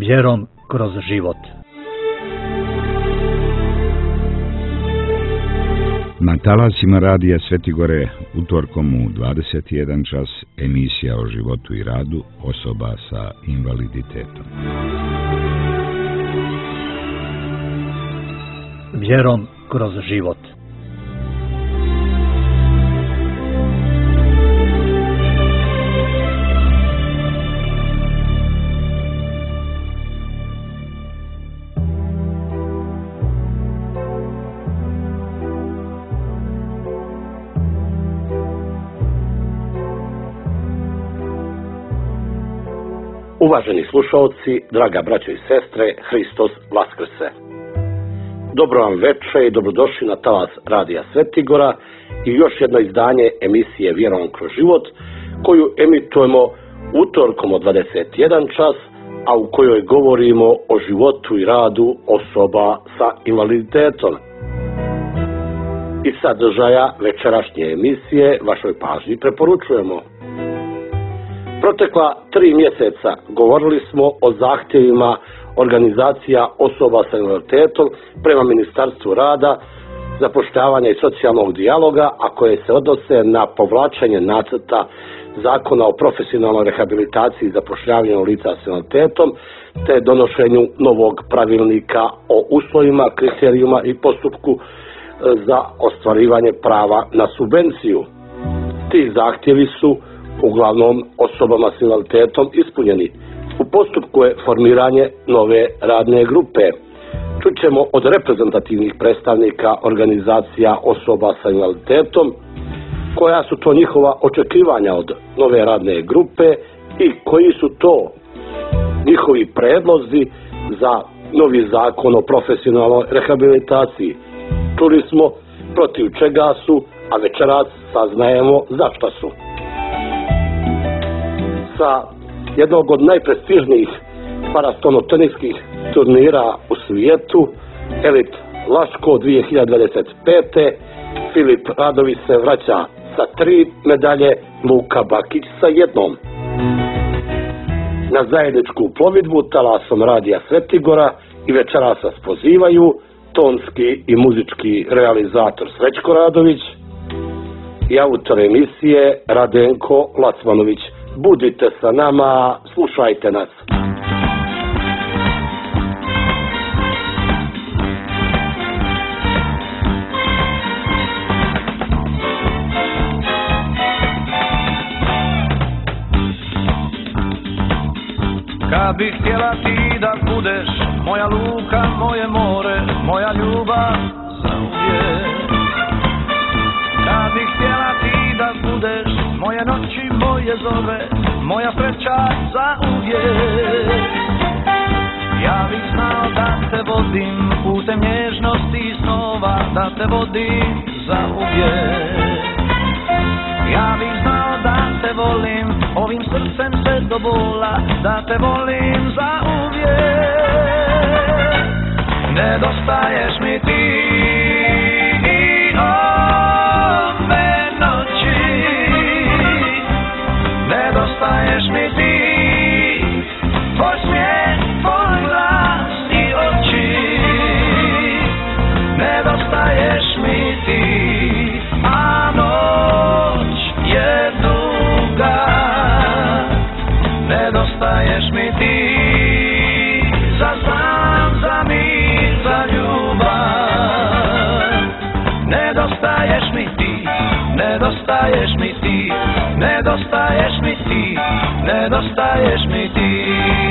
Vjerom kroz život. Na talasima radija Svetigore utorkom u 21 čas emisija o životu i radu osoba sa invaliditetom. Vjerom kroz život. Uvaženi slušalci, draga braćo i sestre, Hristos Vaskrse. Dobro vam veče i dobrodošli na talas radija Svetigora i još jedno izdanje emisije Vjerom kroz život, koju emitujemo utorkom od 21 čas, a u kojoj govorimo o životu i radu osoba sa invaliditetom. Iz sadržaja večerašnje emisije vašoj pažnji preporučujemo. Protekla 3 mjeseca govorili smo o zahtjevima organizacija osoba sa invaliditetom prema Ministarstvu rada, zapošljavanja i socijalnog dijaloga, a koje se odnose na povlačenje nacrta Zakona o profesionalnoj rehabilitaciji i zapošljavanju lica s invaliditetom, te donošenju novog pravilnika o uslovima, kriterijima i postupku za ostvarivanje prava na subvenciju. Ti zahtjevi su uglavnom osobama s invaliditetom ispunjeni. U postupku je formiranje nove radne grupe. Čućemo od reprezentativnih predstavnika organizacija osoba sa invaliditetom koja su to njihova očekivanja od nove radne grupe i koji su to njihovi predlozi za novi zakon o profesionalnoj rehabilitaciji. Čuli smo protiv čega su, a večeras saznajemo zašto su. Sa jednog od najprestižnijih paratonoteniskih turnira u svijetu, Elit Laško 2025. Filip Radović se vraća sa 3 medalje, Luka Bakić sa 1. Na zajedničku plovidbu talasom radija Svetigora i večeras vas pozivaju tonski i muzički realizator Srećko Radović i autor emisije Radenko Lacmanović. Budite sa nama, slušajte nas. Kad bih htjela ti da budeš moja luka, moje more, moja ljubav za uvijek. Kad bih htjela ti da budeš moje noći, moje zore, moja sreća za uvijek. Ja bih znao da te vodim putem nježnosti i snova, da te vodim za uvijek. Ja bih znao da te volim ovim srcem sve do bola, da te volim za uvijek. Nedostaješ mi ti i ove noći, nedostaješ mi ti, tvoj smijeh, tvoj glas i oči, nedostaješ mi ti, a noć je duga, nedostaješ mi ti, za san, za mir, za ljubav, nedostaješ mi ti, nedostaješ mi ti, nedostaješ mi ti, nedostaješ mi ti.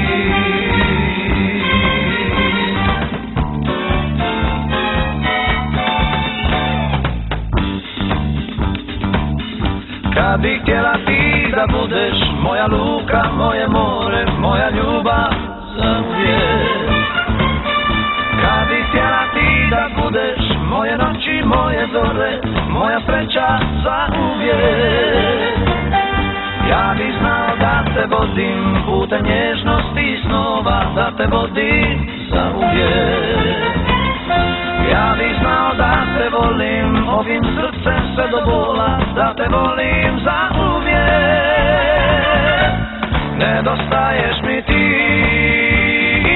Kad bih htjela ti da budeš moja luka, moje more, moja ljubav za uvijek. Kad bih htjela ti da budeš moje noći, moje zore, moja sreća za uvijek. Ja bih znao da te vodim putem nježnosti i snova, da te vodim za uvijek. Ja bih znao da te volim ovim srcem sve do bola, da te volim za uvijek. Nedostaješ mi ti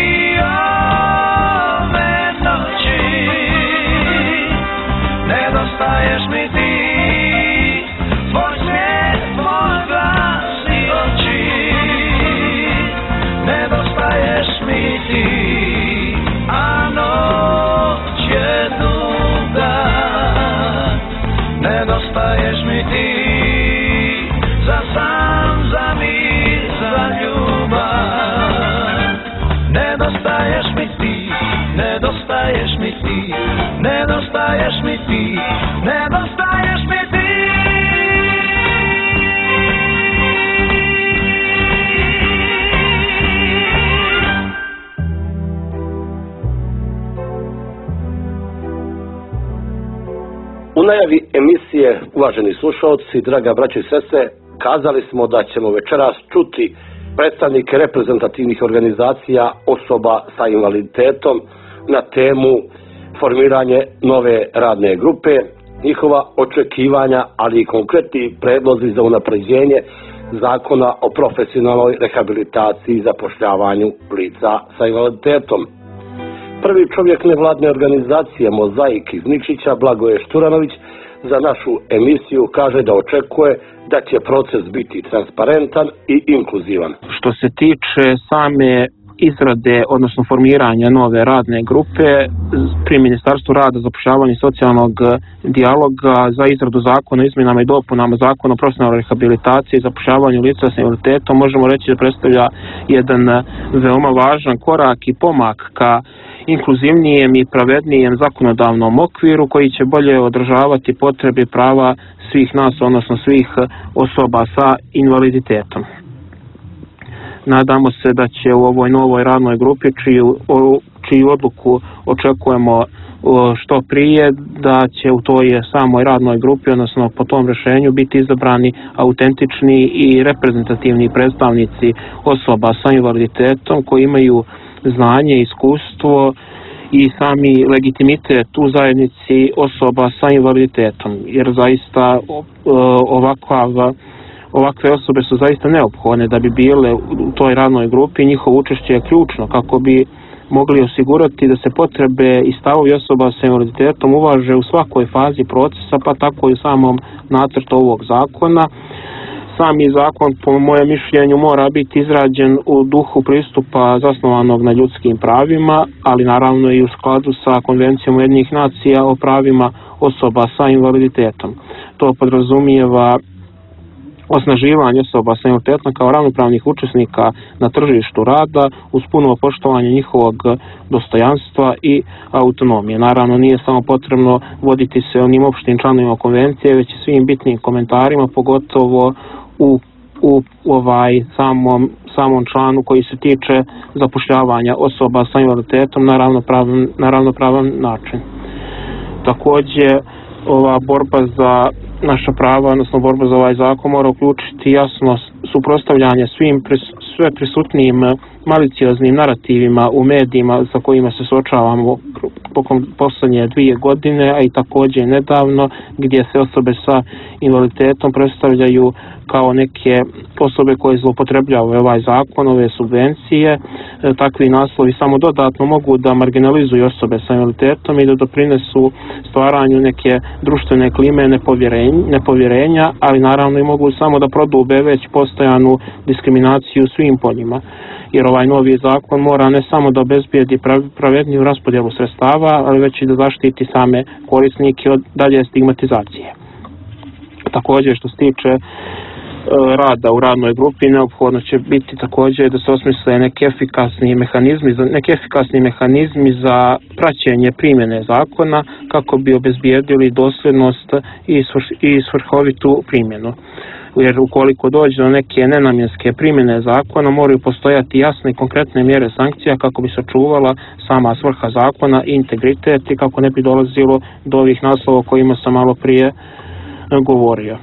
nedostaješ mi ti, nedostaješ mi ti, nedostaješ mi ti, nedostaješ mi ti. U najavi emisije, uvaženi slušalci, draga braćo i sestre, kazali smo da ćemo večeras čuti predstavnike reprezentativnih organizacija osoba sa invaliditetom na temu formiranje nove radne grupe, njihova očekivanja, ali i konkretni predlozi za unapređenje zakona o profesionalnoj rehabilitaciji i zapošljavanju lica sa invaliditetom. Prvi čovjek nevladne organizacije Mozaik iz Nikšića, Blagoje Šturanović, za našu emisiju kaže da očekuje da će proces biti transparentan i inkluzivan. Što se tiče same izrade, odnosno formiranja nove radne grupe pri Ministarstvu rada, zapošljavanja i socijalnog dijaloga za izradu zakona o izmjenama i dopunama zakona o profesionalnoj rehabilitaciji i zapošljavanju lica s invaliditetom, možemo reći da predstavlja jedan veoma važan korak i pomak ka inkluzivnijem i pravednijem zakonodavnom okviru koji će bolje održavati potrebe i prava svih nas, odnosno svih osoba sa invaliditetom. Nadamo se da će u ovoj novoj radnoj grupi, čiju odluku očekujemo što prije, da će u toj samoj radnoj grupi, odnosno po tom rješenju, biti izabrani autentični i reprezentativni predstavnici osoba sa invaliditetom koji imaju znanje, iskustvo i sami legitimitet u zajednici osoba sa invaliditetom, jer zaista ovakve osobe su zaista neophodne da bi bile u toj radnoj grupi. Njihovo učešće je ključno kako bi mogli osigurati da se potrebe i stavovi osoba sa invaliditetom uvaže u svakoj fazi procesa, pa tako i u samom nacrtu ovog zakona. Sami zakon, po mojem mišljenju, mora biti izrađen u duhu pristupa zasnovanog na ljudskim pravima, ali naravno i u skladu sa Konvencijom Ujedinjenih nacija o pravima osoba sa invaliditetom. To podrazumijeva osnaživanje osoba sa invaliditetom kao ravnopravnih učesnika na tržištu rada uz puno poštovanje njihovog dostojanstva i autonomije. Naravno, nije samo potrebno voditi se onim opštim članovima konvencije, već i svim bitnim komentarima, pogotovo u samom članu koji se tiče zapošljavanja osoba sa invaliditetom na ravnopravan način. Također, ova borba za naša prava, odnosno borba za ovaj zakon, mora uključiti jasno suprotstavljanje sve prisutnijim malicioznim narativima u medijima sa kojima se suočavamo posljednje 2 godine, a i također nedavno, gdje se osobe sa invaliditetom predstavljaju kao neke osobe koje zloupotrebljavaju ovaj zakon, ove subvencije. Takvi naslovi samo dodatno mogu da marginalizuju osobe sa invaliditetom i da doprinesu stvaranju neke društvene klime nepovjerenja, ali naravno i mogu samo da prodube već postojanu diskriminaciju u svim poljima. Jer ovaj novi zakon mora ne samo da obezbijedi pravedniju raspodjelu sredstava, ali već i da zaštiti same korisnike od dalje stigmatizacije. Također, što se tiče rada u radnoj grupi, neophodno će biti također da se osmisle neki efikasni mehanizmi za praćenje primjene zakona kako bi obezbijedili dosljednost i svrhovitu primjenu. Jer ukoliko dođe do neke nenamjenske primjene zakona, moraju postojati jasne i konkretne mjere sankcija kako bi se čuvala sama svrha zakona i integritet i kako ne bi dolazilo do ovih naslova o kojima sam malo prije govorio.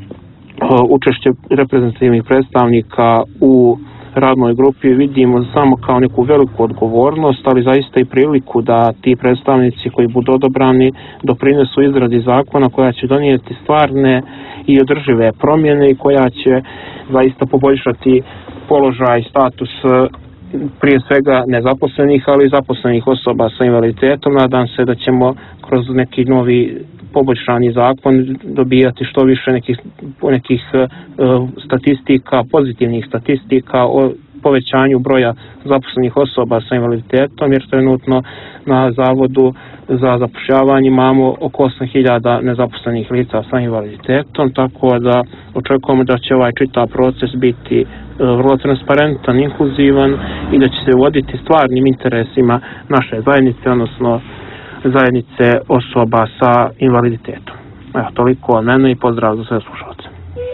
Učešće reprezentativnih predstavnika u radnoj grupi vidimo samo kao neku veliku odgovornost, ali zaista i priliku da ti predstavnici koji budu odabrani doprinesu izradi zakona koja će donijeti stvarne i održive promjene i koja će zaista poboljšati položaj, status prije svega nezaposlenih, ali i zaposlenih osoba sa invaliditetom. Nadam se da ćemo kroz neki novi poboljšani zakon dobijati što više nekih statistika, pozitivnih statistika o povećanju broja zaposlenih osoba sa invaliditetom, jer trenutno na Zavodu za zapošljavanje imamo oko 8.000 nezaposlenih lica sa invaliditetom, tako da očekujemo da će ovaj čitav proces biti vrlo transparentan, inkluzivan i da će se voditi stvarnim interesima naše zajednice, odnosno zajednice osoba sa invaliditetom. Evo, toliko od mene i pozdrav za sve slušalce.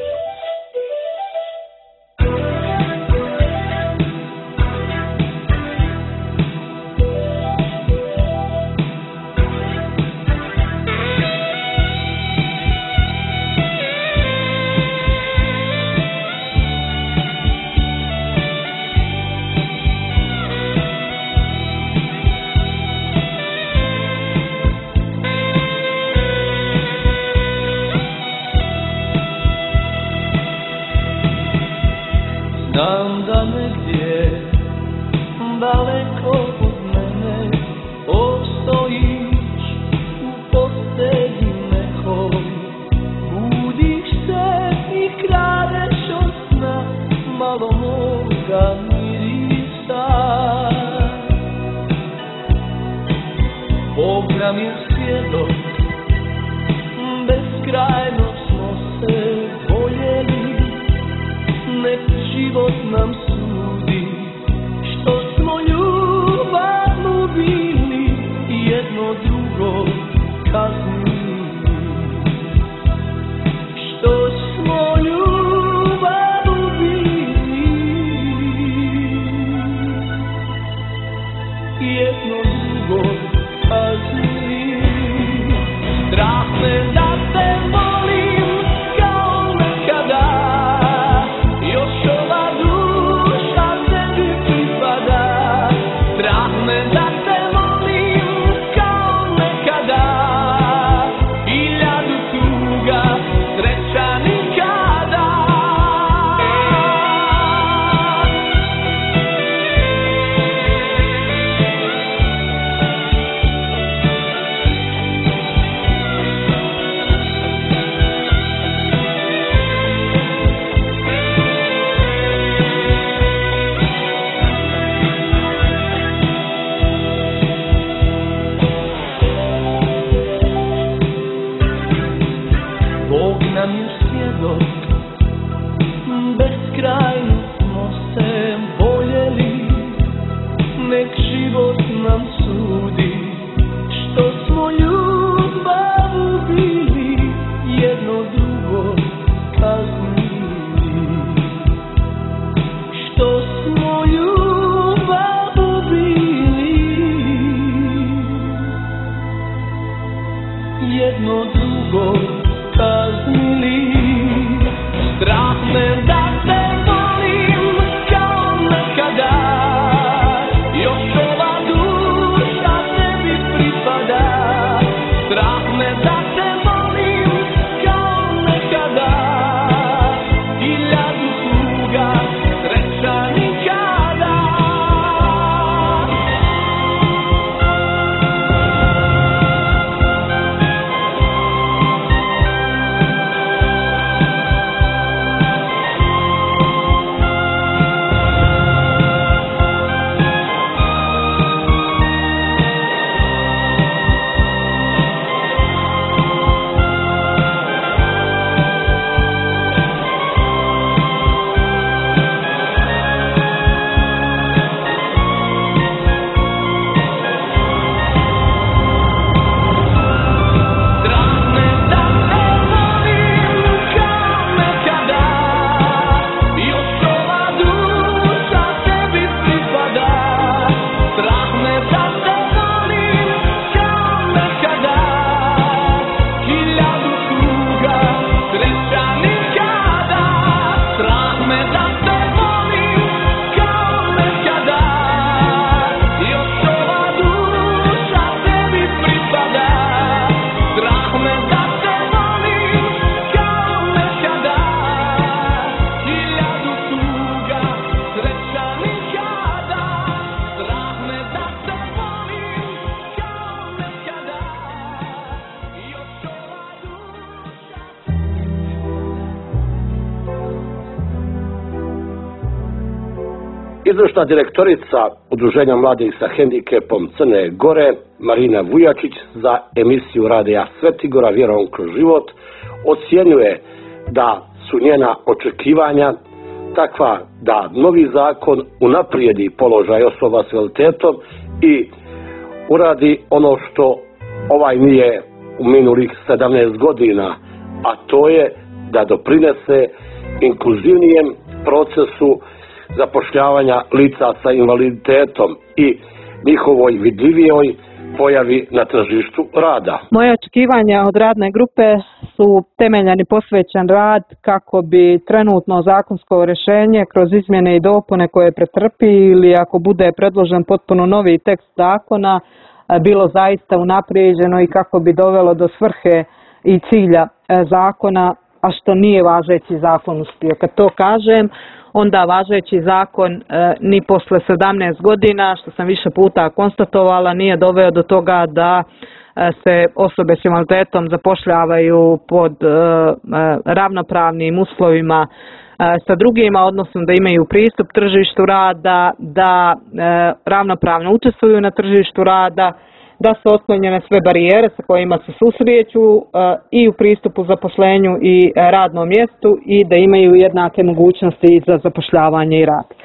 Znam da negdje daleko od mene postojiš u postelji nekoj, budiš se i kradeš od sna malo moga mirisa. Bog nam je svjedok, beskrajno smo se voljeli, nek život nam sudi što smo ljubavno bili i jedno drugo kaznili. Što smo ljubavno bili i jedno drugo kaznili. Strah me da te volim kao nekada, još ova duša Izvršna direktorica Udruženja mladih sa hendikepom Crne Gore, Marina Vujačić, za emisiju Radija Svetigora Vjerom kroz život, ocjenjuje da su njena očekivanja takva da novi zakon unaprijedi položaj osoba s invaliditetom i uradi ono što ovaj nije u minulih 17 godina, a to je da doprinese inkluzivnijem procesu zapošljavanja lica sa invaliditetom i njihovoj vidljivijoj pojavi na tržištu rada. Moje očekivanja od radne grupe su temeljan i posvećen rad kako bi trenutno zakonsko rješenje kroz izmjene i dopune koje pretrpi ili ako bude predložen potpuno novi tekst zakona bilo zaista unaprijeđeno i kako bi dovelo do svrhe i cilja zakona, a što nije važeći zakon uspio. Kad to kažem, onda važeći zakon ni posle 17 godina, što sam više puta konstatovala, nije doveo do toga da se osobe s invaliditetom zapošljavaju pod ravnopravnim uslovima sa drugima, odnosno da imaju pristup tržištu rada, da ravnopravno učestvuju na tržištu rada, da su otklonjene sve barijere sa kojima se susreću i u pristupu zaposlenju i radnom mjestu i da imaju jednake mogućnosti za zapošljavanje i rad.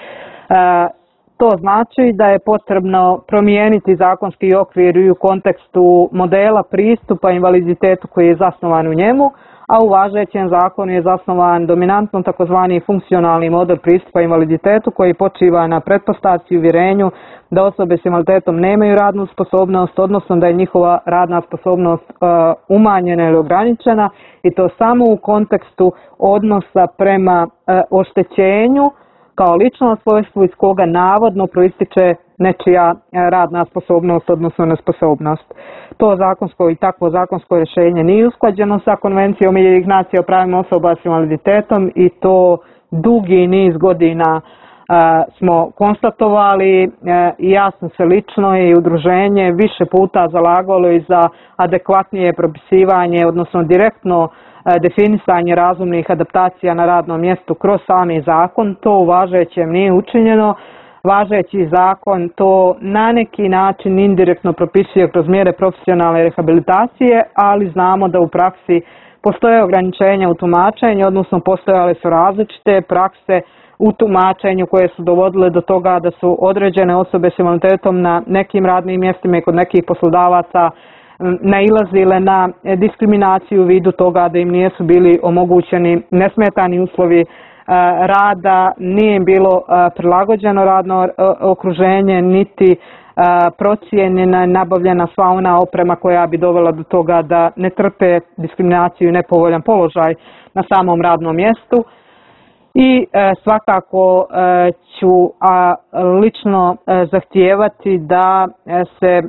To znači da je potrebno promijeniti zakonski okvir i u kontekstu modela pristupa invaliditetu koji je zasnovan u njemu, a u važećem zakonu je zasnovan dominantno takozvani funkcionalni model pristupa invaliditetu koji počiva na pretpostavci i uvjerenju da osobe s invaliditetom nemaju radnu sposobnost, odnosno da je njihova radna sposobnost umanjena ili ograničena i to samo u kontekstu odnosa prema oštećenju kao lično svojstvo iz koga navodno proističe nečija radna sposobnost, odnosno nesposobnost. To zakonsko i takvo zakonsko rješenje nije usklađeno sa Konvencijom UN o pravima osoba s invaliditetom i to dugi niz godina smo konstatovali i ja sam se lično i udruženje više puta zalagalo i za adekvatnije propisivanje, odnosno direktno definisanje razumnih adaptacija na radnom mjestu kroz sami zakon. To u važećem nije učinjeno. Važeći zakon to na neki način indirektno propisuje kroz mjere profesionalne rehabilitacije, ali znamo da u praksi postoje ograničenja u tumačenju, odnosno postojale su različite prakse u tumačenju koje su dovodile do toga da su određene osobe s invaliditetom na nekim radnim mjestima i kod nekih poslodavaca nailazile na diskriminaciju u vidu toga da im nisu bili omogućeni nesmetani uslovi rada, nije im bilo prilagođeno radno okruženje, niti procijenjena i nabavljena sva ona oprema koja bi dovela do toga da ne trpe diskriminaciju i nepovoljan položaj na samom radnom mjestu. I svakako ću lično zahtijevati da se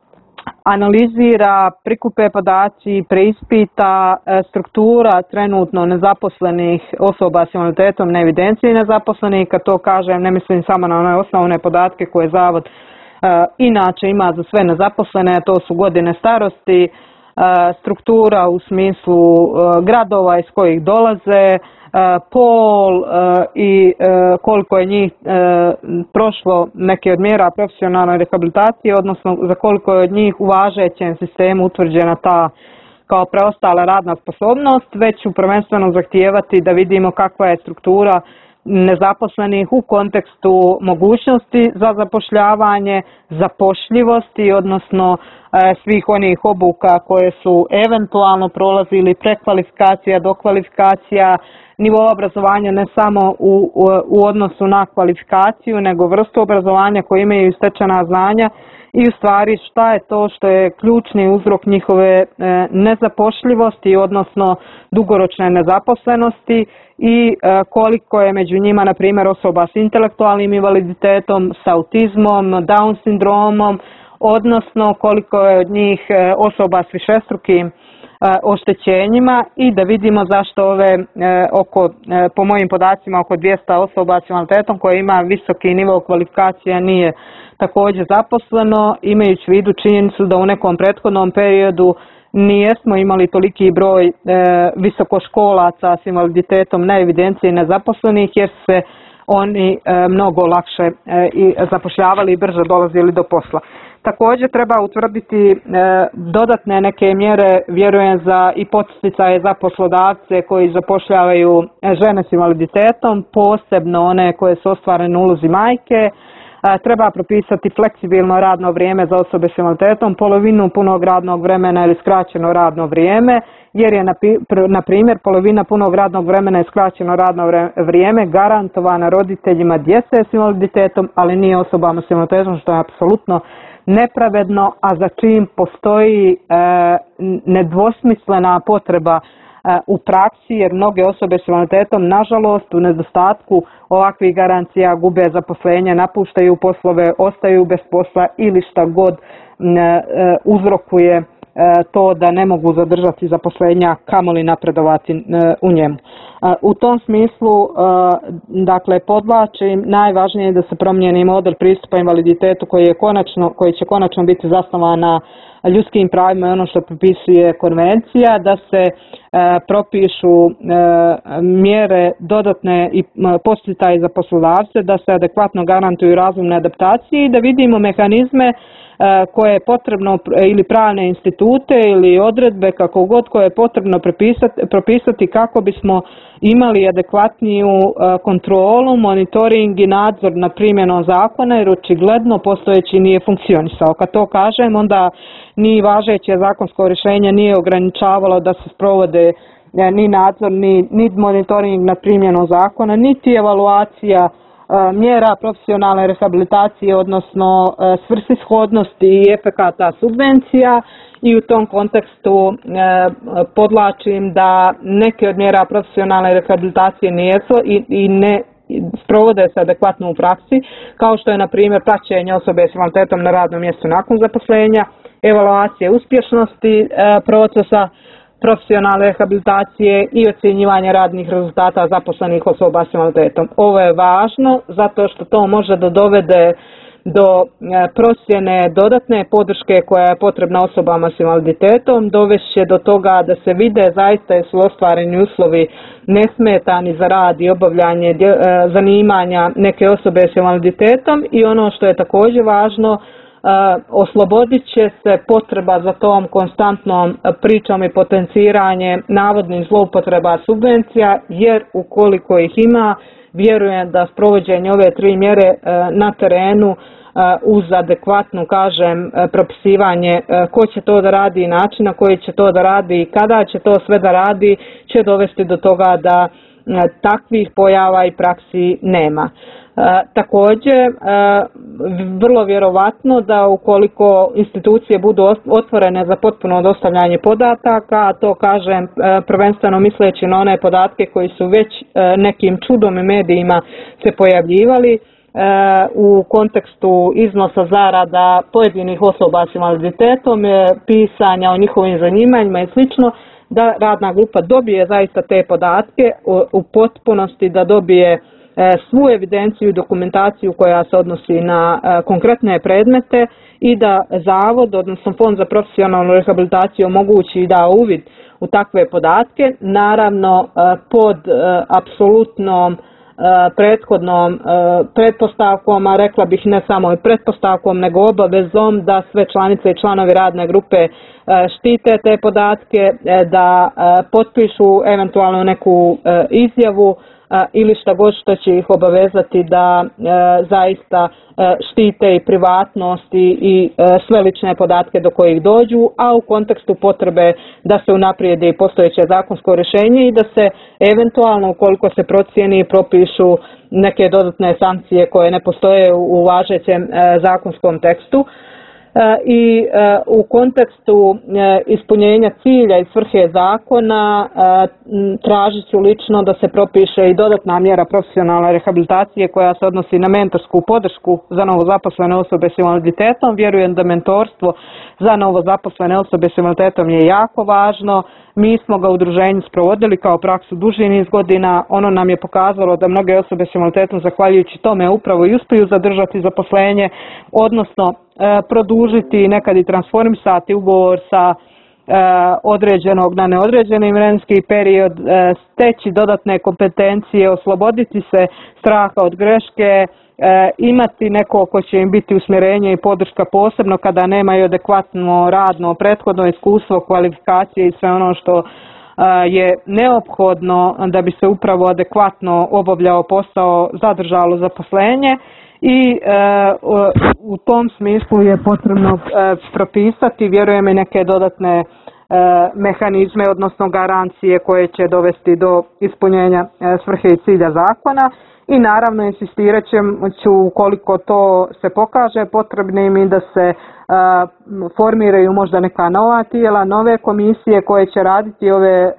analizira, prikupe podaci, preispita struktura trenutno nezaposlenih osoba s invaliditetom na evidenciji nezaposlenih. Kad to kažem, ne mislim samo na one osnovne podatke koje Zavod inače ima za sve nezaposlene, a to su godine starosti, struktura u smislu gradova iz kojih dolaze, pol i koliko je njih prošlo neke od mjera profesionalne rehabilitacije, odnosno za koliko je od njih u važećem sistemu utvrđena ta kao preostala radna sposobnost, već ću prvenstveno zahtijevati da vidimo kakva je struktura nezaposlenih u kontekstu mogućnosti za zapošljavanje, zapošljivosti, odnosno svih onih obuka koje su eventualno prolazili, prekvalifikacija, dokvalifikacija, nivo obrazovanja ne samo u odnosu na kvalifikaciju, nego vrstu obrazovanja koje imaju stečena znanja i u stvari šta je to što je ključni uzrok njihove nezapošljivosti, odnosno dugoročne nezaposlenosti i koliko je među njima, na primjer, osoba s intelektualnim invaliditetom, s autizmom, Down sindromom, odnosno koliko je od njih osoba s višestrukim oštećenjima i da vidimo zašto ove po mojim podacima oko 200 osoba s invaliditetom koje ima visoki nivo kvalifikacija nije također zaposleno, imajući u vidu činjenicu da u nekom prethodnom periodu nijesmo imali toliki broj visokoškolaca s invaliditetom na evidenciji nezaposlenih jer se oni mnogo lakše i zapošljavali i brže dolazili do posla. Također treba utvrditi dodatne neke mjere, vjerujem, za i podsticaje za poslodavce koji zapošljavaju žene s invaliditetom, posebno one koje su ostvarene u ulozi majke. Treba propisati fleksibilno radno vrijeme za osobe s invaliditetom, polovinu punog radnog vremena ili skraćeno radno vrijeme, jer je na primjer polovina punog radnog vremena i skraćeno radno vrijeme garantovana roditeljima djece s invaliditetom, ali nije osobama s invaliditetom, što je apsolutno nepravedno, a za čim postoji nedvosmislena potreba u praksi, jer mnoge osobe s invaliditetom nažalost u nedostatku ovakvih garancija gube zaposlenje, napuštaju poslove, ostaju bez posla ili šta god uzrokuje to da ne mogu zadržati zaposlenja, kamoli napredovati u njemu. U tom smislu, dakle, podvlačim, najvažnije je da se promijeni model pristupa invaliditetu koji će konačno biti zasnovan na ljudskim pravima i ono što propisuje konvencija, da se propišu mjere dodatne i podsticaji za poslodavce, da se adekvatno garantuju razumne adaptacije i da vidimo mehanizme koje je potrebno ili pravne institute ili odredbe kako god koje je potrebno propisati kako bismo imali adekvatniju kontrolu, monitoring i nadzor nad primjenom zakona, jer očigledno postojeći nije funkcionisao. Kad to kažem, onda ni važeće zakonsko rješenje nije ograničavalo da se sprovode ni nadzor, ni monitoring nad primjenom zakona, niti evaluacija mjera profesionalne rehabilitacije, odnosno svrsishodnosti i efekata subvencija, i u tom kontekstu podlačim da neke od mjera profesionalne rehabilitacije nijesu i ne sprovode se adekvatno u praksi, kao što je na primjer praćenje osobe s invaliditetom na radnom mjestu nakon zaposlenja, evaluacije uspješnosti procesa profesionalne rehabilitacije i ocjenjivanje radnih rezultata zaposlenih osoba s invaliditetom. Ovo je važno zato što to može da dovede do procjene dodatne podrške koja je potrebna osobama s invaliditetom, dovešće do toga da se vide zaista su ostvareni uslovi nesmetani za rad i obavljanje zanimanja neke osobe s invaliditetom, i ono što je također važno, oslobodit će se potreba za tom konstantnom pričom i potenciranje navodnih zloupotreba subvencija, jer ukoliko ih ima, vjerujem da sprovođenje ove 3 mjere na terenu uz adekvatnu, propisivanje ko će to da radi i način na koji će to da radi i kada će to sve da radi, će dovesti do toga da takvih pojava i praksi nema. Također, vrlo vjerovatno da ukoliko institucije budu otvorene za potpuno dostavljanje podataka, a to kažem prvenstveno misleći na one podatke koji su već nekim čudom i medijima se pojavljivali u kontekstu iznosa zarada pojedinih osoba s invaliditetom, pisanja o njihovim zanimanjima i slično, da radna grupa dobije zaista te podatke u potpunosti, da dobije svu evidenciju i dokumentaciju koja se odnosi na konkretne predmete i da Zavod, odnosno Fond za profesionalnu rehabilitaciju, omogući i da uvid u takve podatke, naravno pod apsolutnom prethodnom pretpostavkom, a rekla bih ne samo i pretpostavkom nego obavezom da sve članice i članovi radne grupe štite te podatke, da potpišu eventualno neku izjavu ili šta god što će ih obavezati da zaista štite i privatnost i sve lične podatke do kojih dođu, a u kontekstu potrebe da se unaprijedi postojeće zakonsko rješenje i da se eventualno, ukoliko se procijeni, propišu neke dodatne sankcije koje ne postoje u važećem zakonskom tekstu. I u kontekstu ispunjenja cilja i svrhe zakona tražit ću lično da se propiše i dodatna mjera profesionalne rehabilitacije koja se odnosi na mentorsku podršku za novozaposlene osobe s invaliditetom. Vjerujem da mentorstvo za novozaposlene osobe s invaliditetom je jako važno. Mi smo ga u udruženju sprovodili kao praksu duži niz godina. Ono nam je pokazalo da mnoge osobe s invaliditetom zahvaljujući tome upravo i uspiju zadržati zaposlenje, odnosno produžiti, nekad i transformisati ugovor sa određenog na neodređeni vremenski period, steći dodatne kompetencije, osloboditi se straha od greške, imati neko ko će im biti usmjerenje i podrška, posebno kada nemaju adekvatno radno prethodno iskustvo, kvalifikacije i sve ono što je neophodno da bi se upravo adekvatno obavljao posao, zadržalo zaposlenje. I u tom smislu je potrebno propisati, vjerujem, i neke dodatne mehanizme, odnosno garancije koje će dovesti do ispunjenja svrhe i cilja zakona. I naravno insistirat ću, ukoliko to se pokaže potrebnim, i da se formiraju možda neka nova tijela, nove komisije koje će raditi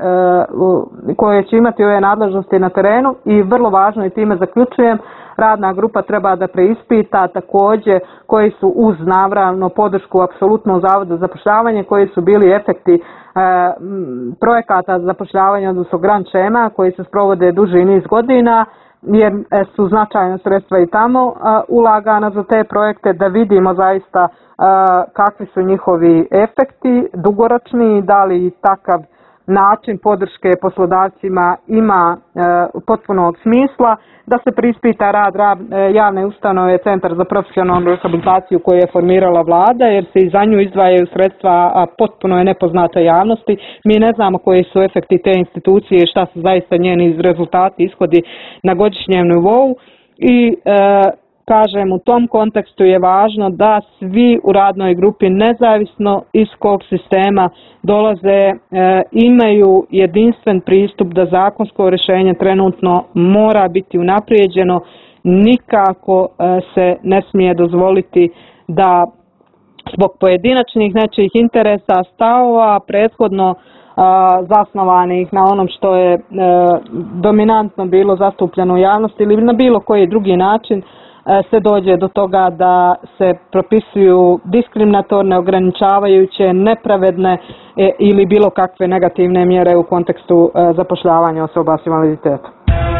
koje će imati ove nadležnosti na terenu. I vrlo važno, i time zaključujem, radna grupa treba da preispita također koji su, uz naravno podršku apsolutno Zavoda za zapošljavanje, koji su bili efekti projekata za zapošljavanje, odnosno grand šema koji se sprovode duži niz godina, jer su značajna sredstva i tamo ulagana za te projekte, da vidimo zaista kakvi su njihovi efekti dugoročni, da li takav način podrške poslodavcima ima potpunog smisla, da se preispita rad javne ustanove Centar za profesionalnu rehabilitaciju koju je formirala vlada, jer se i za nju izdvajaju sredstva, a potpuno je nepoznata javnosti. Mi ne znamo koji su efekti te institucije i šta su zaista njeni rezultati, ishodi na godišnjem nivou. I kažem, u tom kontekstu je važno da svi u radnoj grupi, nezavisno iz kog sistema dolaze, imaju jedinstven pristup da zakonsko rješenje trenutno mora biti unaprijeđeno. Nikako se ne smije dozvoliti da zbog pojedinačnih nečijih interesa, stavova, prethodno zasnovanih na onom što je dominantno bilo zastupljeno u javnosti ili na bilo koji drugi način, se dođe do toga da se propisuju diskriminatorne, ograničavajuće, nepravedne ili bilo kakve negativne mjere u kontekstu zapošljavanja osoba s invaliditetom.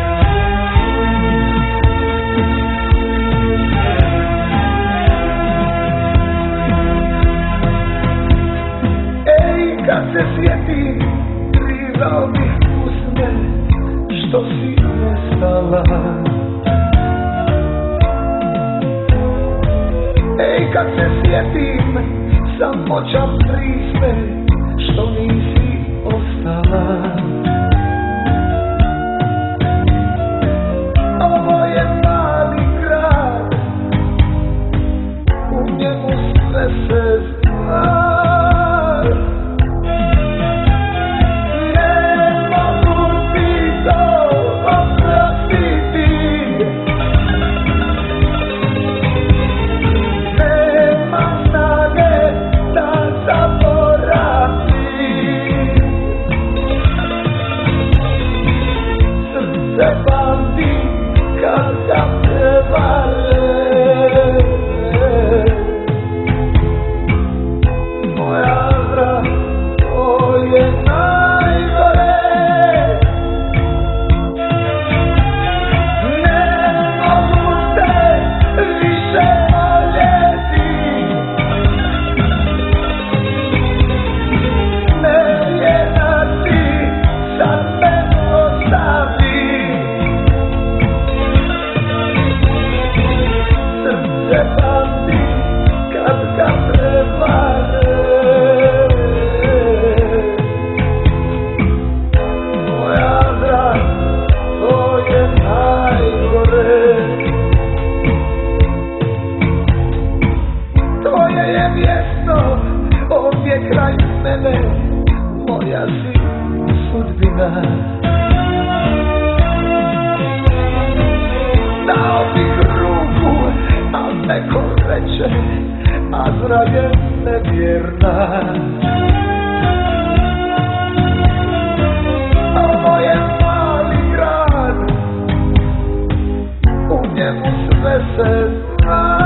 Ej, kad se sjetim, krivao bih usne, što si nestala. Ej, kad se sjetim, samoća prisme, što nisi ostala. Ovo je mali grad, u njemu sve se zna. Ne mogu ti to oprostiti. Dao bih ruku, a neko reče, Azra je nevjerna. Ovo je mali grad, u njemu sve se zna.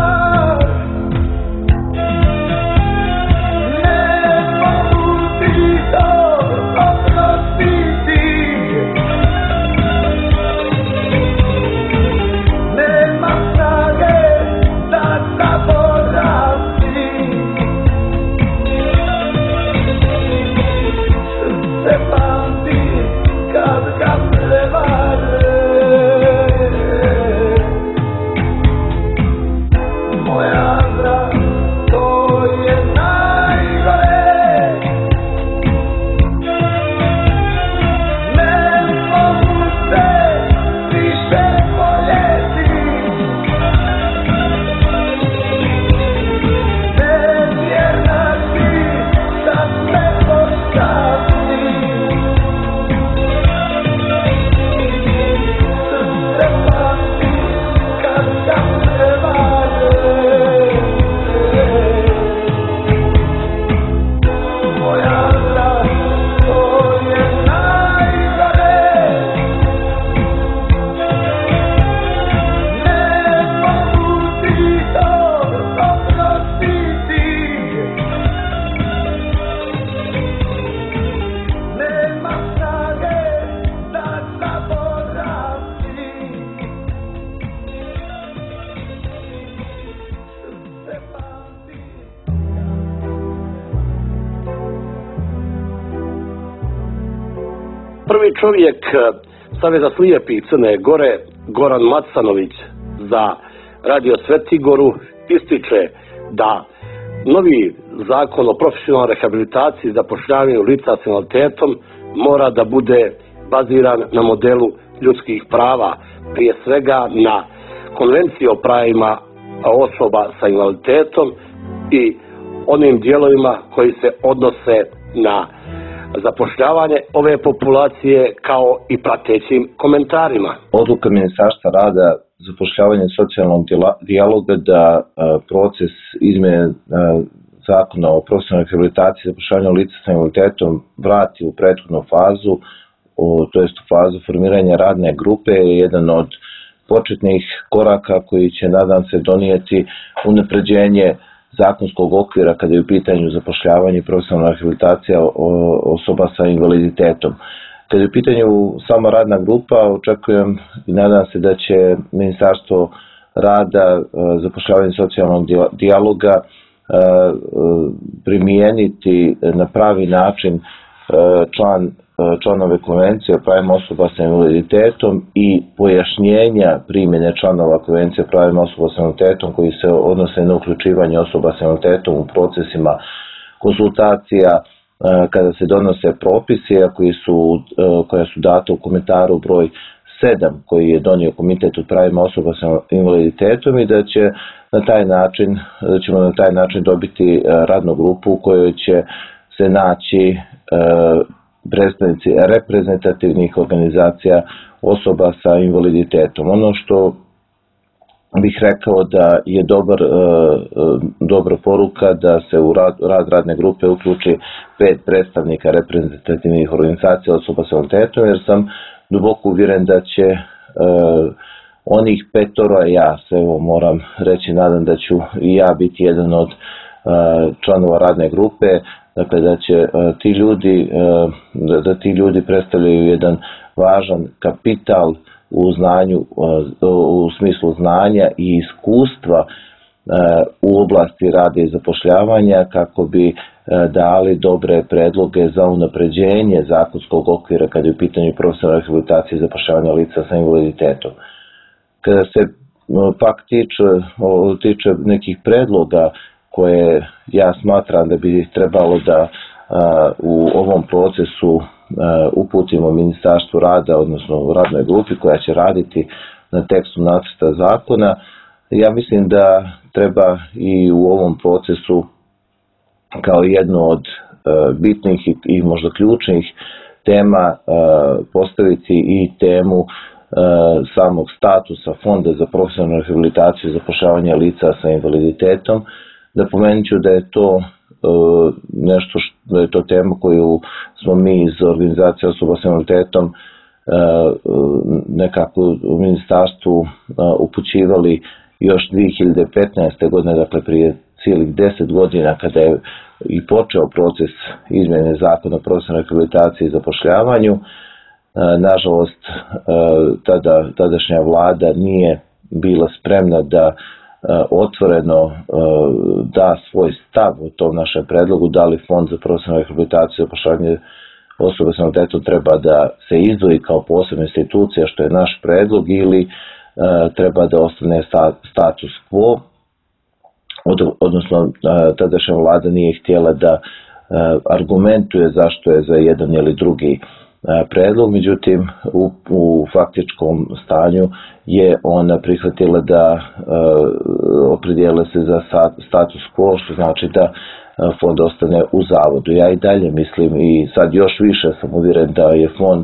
Prvi čovjek Saveza slijepih Crne Gore, Goran Macanović za Radio Svetigoru, ističe da novi zakon o profesionalnoj rehabilitaciji i zapošljavanju lica s invaliditetom mora da bude baziran na modelu ljudskih prava, prije svega na konvenciji o pravima osoba sa invaliditetom i onim dijelovima koji se odnose na zapošljavanje ove populacije kao i pratećim komentarima. Odluka Ministarstva rada, zapošljavanja i socijalnog dijaloga da proces izmjene zakona o profesionalnoj rehabilitaciji i zapošljavanju lica sa invaliditetom vrati u prethodnu fazu, to jest u fazu formiranja radne grupe, je jedan od početnih koraka koji će, nadam se, donijeti unapređenje zakonskog okvira kada je u pitanju zapošljavanje i profesionalna rehabilitacija osoba sa invaliditetom. Kada je u pitanju sama radna grupa, očekujem i nadam se da će Ministarstvo rada, zapošljavanja i socijalnog dijaloga primijeniti na pravi način članove konvencije o pravima osoba sa invaliditetom i pojašnjenja primjene članova konvencije o pravima osoba sa invaliditetom koji se odnose na uključivanje osoba sa invaliditetom u procesima konsultacija kada se donose propisi, koja su data u komentaru broj 7 koji je donio Komitet o pravima osoba sa invaliditetom i da ćemo na taj način dobiti radnu grupu u kojoj će se naći predstavnici reprezentativnih organizacija osoba sa invaliditetom. Ono što bih rekao da je dobra poruka da se u rad radne grupe uključi 5 predstavnika reprezentativnih organizacija osoba sa invaliditetom, jer sam duboko uvjeren da će onih 5, ja se moram reći, nadam da ću i ja biti jedan od članova radne grupe, dakle da će ti ljudi predstavljaju jedan važan kapital u znanju, u smislu znanja i iskustva u oblasti rada i zapošljavanja kako bi dali dobre predloge za unapređenje zakonskog okvira kada je u pitanju profesionalne rehabilitacije i zapošljavanja lica sa invaliditetom. Kada se pak tiče nekih predloga koje ja smatram da bi trebalo da u ovom procesu uputimo Ministarstvu rada, odnosno u radnoj grupi koja će raditi na tekstu nacrta zakona, ja mislim da treba i u ovom procesu kao jednu od bitnih i možda ključnih tema postaviti i temu samog statusa Fonda za profesionalnu rehabilitaciju i zapošljavanje lica sa invaliditetom. Napomenut ću da je to da je to tema koju smo mi iz organizacije osoba sa invaliditetom nekako u ministarstvu upućivali još 2015. godine, dakle prije cijelih 10 godina kada je i počeo proces izmjene zakona o profesionalnoj rehabilitaciji i zapošljavanju. Nažalost, tadašnja vlada nije bila spremna da otvoreno da svoj stav o tom našem predlogu, da li Fond za profesionalnu rehabilitaciju i zapošljavanje osoba sa invaliditetom treba da se izdvoji kao posebna institucija, što je naš predlog, ili treba da ostane status quo, odnosno tadašnja vlada nije htjela da argumentuje zašto je za jedan ili drugi predlog, međutim u faktičkom stanju je ona prihvatila da opredijele se za status quo, što znači da fond ostane u zavodu. Ja i dalje mislim i sad još više sam uvjeren da je fond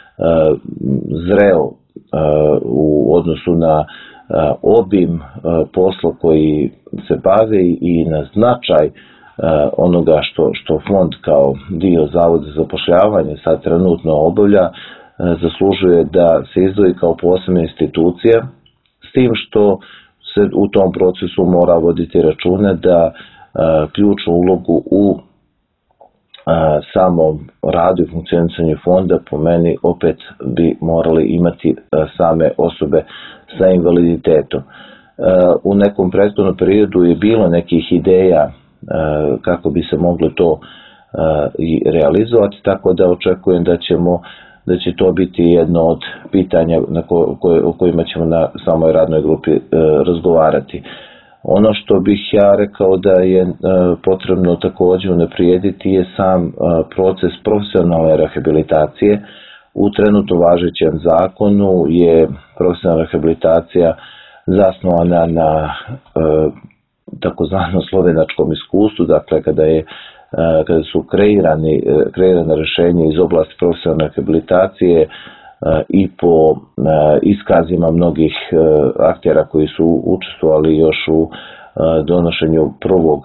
zreo u odnosu na obim posla koji se bavi i na značaj onoga što fond kao dio Zavoda za zapošljavanje sad trenutno obavlja, zaslužuje da se izdvoji kao posebna institucija, s tim što se u tom procesu mora voditi računa da ključnu ulogu u samom radu i funkcionisanju fonda po meni opet bi morali imati same osobe sa invaliditetom. U nekom prethodnom periodu je bilo nekih ideja kako bi se moglo to i realizovati, tako da očekujem da ćemo da će to biti jedno od pitanja o kojima ćemo na samoj radnoj grupi razgovarati. Ono što bih ja rekao da je potrebno također unaprijediti je sam proces profesionalne rehabilitacije. U trenutno važećem zakonu je profesionalna rehabilitacija zasnovana na takozvanom slovenačkom iskustvu, dakle kada su kreirane rješenja iz oblasti profesionalne rehabilitacije i po iskazima mnogih aktera koji su učestvovali još u donošenju prvog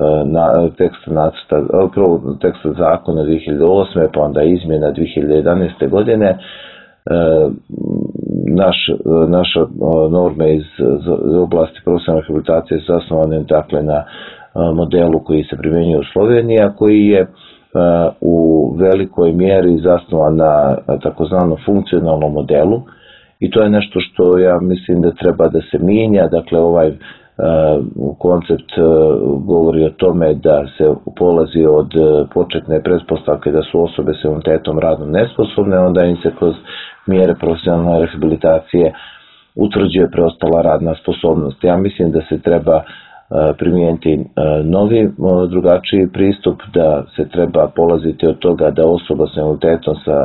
teksta zakona 2008. pa onda izmjena 2011. godine. Naša norme iz oblasti profesionalne rehabilitacije su zasnovane dakle na modelu koji se primjenjuje u Sloveniji, a koji je u velikoj mjeri zasnovan na takozvanom funkcionalnom modelu, i to je nešto što ja mislim da treba da se mijenja. Dakle, ovaj koncept govori o tome da se polazi od početne pretpostavke da su osobe s invaliditetom radno nesposobne, onda im se kroz mjere profesionalne rehabilitacije utvrđuje preostala radna sposobnost. Ja mislim da se treba primijeniti novi, drugačiji pristup, da se treba polaziti od toga da osoba s invaliditetom sa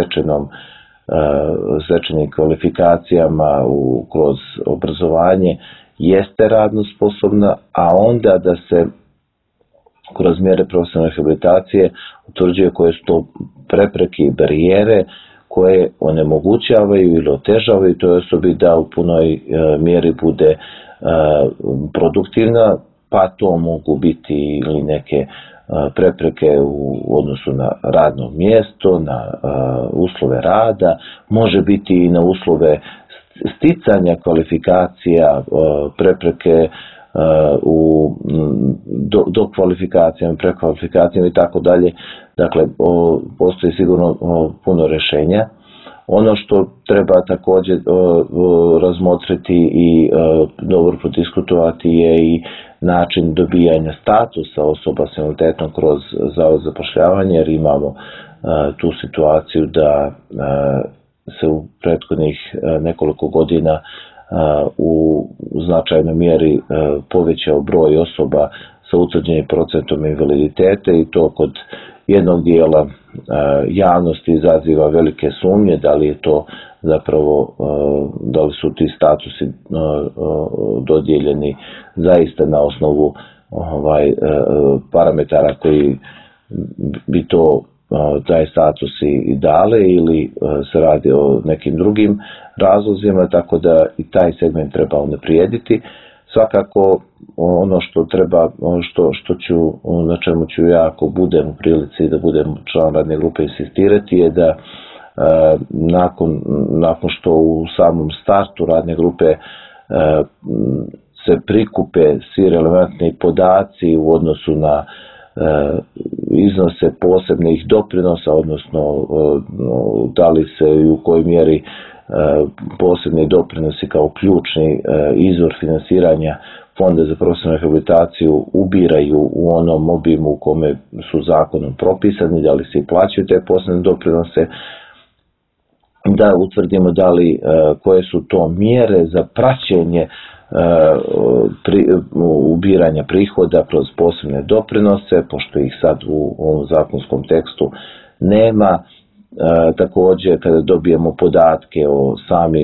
stečenim kvalifikacijama kroz obrazovanje jeste radno sposobna, a onda da se kroz mjere profesionalne rehabilitacije utvrđuje koje su to prepreke i barijere koje onemogućavaju ili otežavaju toj osobi da u punoj mjeri bude produktivna, pa to mogu biti ili neke prepreke u odnosu na radno mjesto, na uslove rada, može biti i na uslove sticanja kvalifikacija, prepreke do kvalifikacijama, prekvalifikacijama i tako dalje. Dakle, postoji sigurno puno rješenja. Ono što treba također razmotriti i dobro prodiskutovati je i način dobijanja statusa osoba s invaliditetom kroz Zavod za zapošljavanje, jer imamo tu situaciju da se u prethodnih nekoliko godina u značajnoj mjeri povećao broj osoba sa utvrđenim procentom invaliditeta, i to kod jednog dijela javnosti izaziva velike sumnje da li je to zapravo, da li su ti statusi dodijeljeni zaista na osnovu parametara koji bi taj status i dale, ili se radi o nekim drugim razlozima, tako da i taj segment treba unaprijediti. Svakako ono što treba, na čemu ću ja, ako budem u prilici da budem član radne grupe, insistirati je da nakon što u samom startu radne grupe se prikupe svi relevantni podaci u odnosu na iznose posebnih doprinosa, odnosno da li se i u kojoj mjeri posebni doprinosi kao ključni izvor finansiranja Fonda za profesionalnu rehabilitaciju ubiraju u onom obimu u kome su zakonom propisani, da li se i plaćaju te posebne doprinose, da utvrdimo da li koje su to mjere za praćenje ubiranja prihoda kroz posebne doprinose, pošto ih sad u ovom zakonskom tekstu nema. Također, kada dobijemo podatke o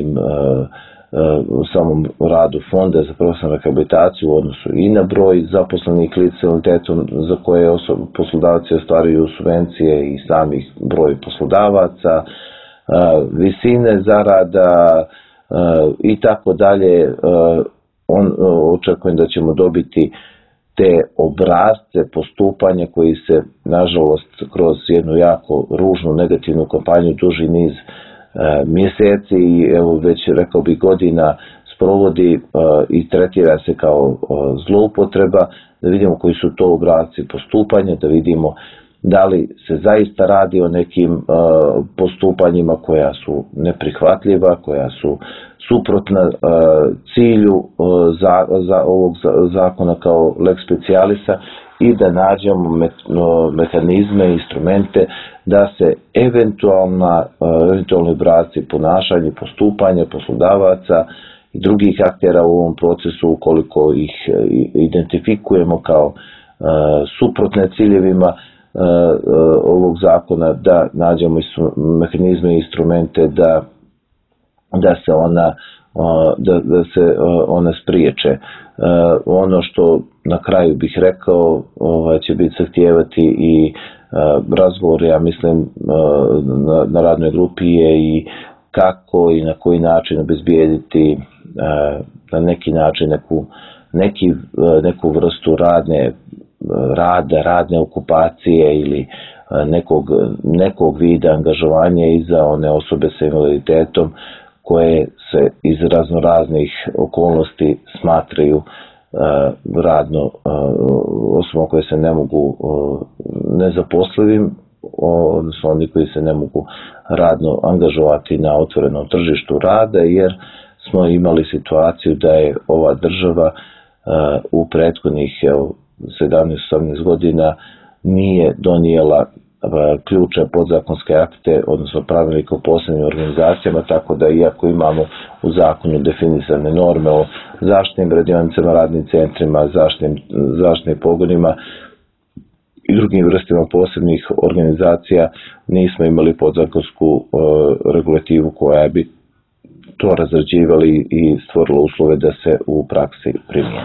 samom radu Fonda za profesionalnu rehabilitaciju u odnosu i na broj zaposlenih lica s invaliditetom za koje poslodavci ostvaruju subvencije i samih broj poslodavaca, visine zarada i tako dalje, očekujem da ćemo dobiti te obrazce postupanja koji se, nažalost, kroz jednu jako ružnu negativnu kampanju duži niz mjeseci i evo već rekao bih godina sprovodi i tretira se kao zloupotreba, da vidimo koji su to obrazci postupanja, da vidimo da li se zaista radi o nekim postupanjima koja su neprihvatljiva, koja su suprotna cilju ovog zakona kao lex specialisa, i da nađemo mehanizme, instrumente da se eventualni obrasci ponašanja, postupanja poslodavaca i drugih aktera u ovom procesu, ukoliko ih identifikujemo kao suprotne ciljevima ovog zakona, da nađemo mehanizme i instrumente da se one spriječe. Ono što na kraju bih rekao će biti zahtijevati i razgovor, ja mislim, na radnoj grupi je i kako i na koji način obezbijediti na neki način neku vrstu radne okupacije ili nekog vida angažovanja i za one osobe sa invaliditetom koje se iz raznoraznih okolnosti smatraju radno osobom koje se ne mogu nezaposlivim, odnosno oni koji se ne mogu radno angažovati na otvorenom tržištu rada, jer smo imali situaciju da je ova država u prethodnih 17-18 godina nije donijela ključne podzakonske akte, odnosno pravilnik o posebnim organizacijama, tako da iako imamo u zakonu definisane norme o zaštitnim radionicama, radnim centrima, zaštitnim pogonima i drugim vrstama posebnih organizacija, nismo imali podzakonsku regulativu koja bi to razrađivali i stvorila uslove da se u praksi primijeni.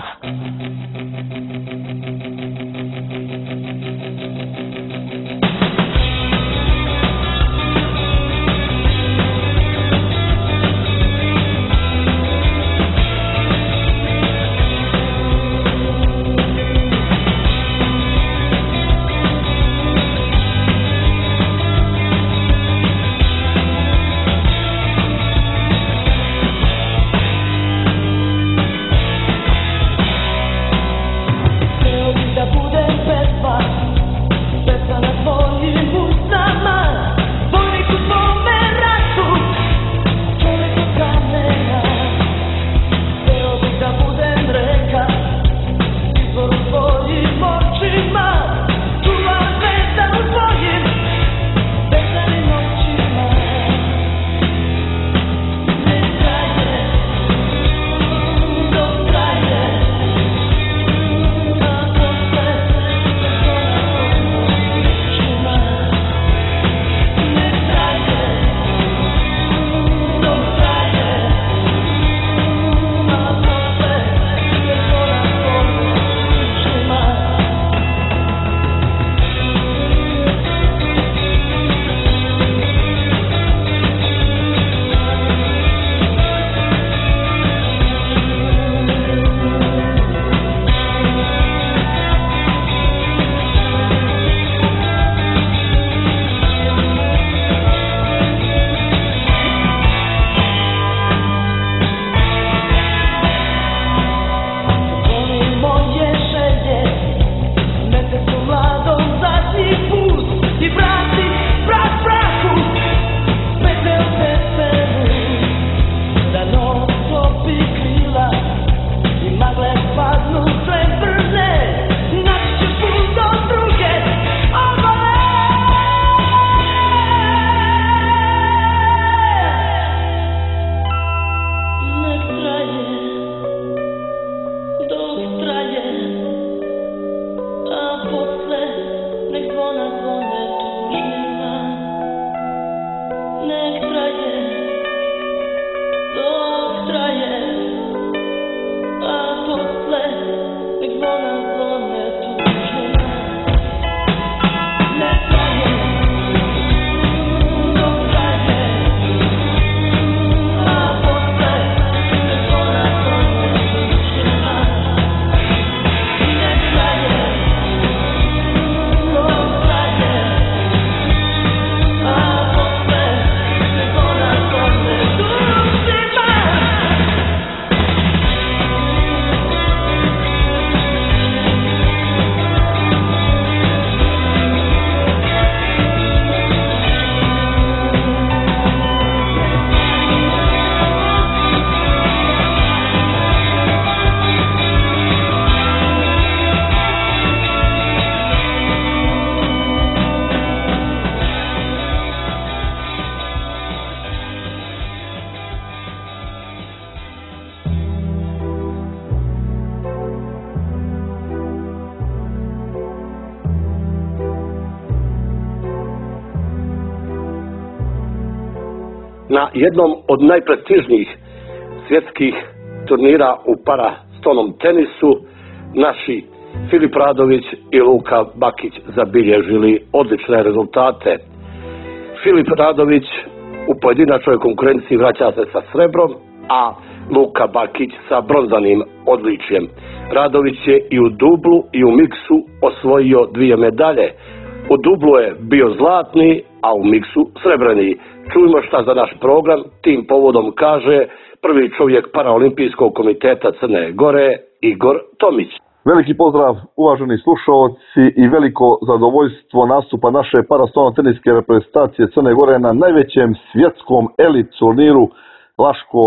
na jednom od najprestižnijih svjetskih turnira u parastonom tenisu naši Filip Radović i Luka Bakić zabilježili odlične rezultate. Filip Radović u pojedinačnoj konkurenciji vraća se sa srebrom, a Luka Bakić sa bronzanim odličjem. Radović je i u dublu i u miksu osvojio 2 medalje. U dublu je bio zlatni, a u miksu srebrni. Čujmo šta za naš program tim povodom kaže prvi čovjek Paraolimpijskog komiteta Crne Gore, Igor Tomić. Veliki pozdrav uvaženi slušalci i veliko zadovoljstvo nastupa naše parastono-teniske reprezentacije Crne Gore na najvećem svjetskom elit turniru Laško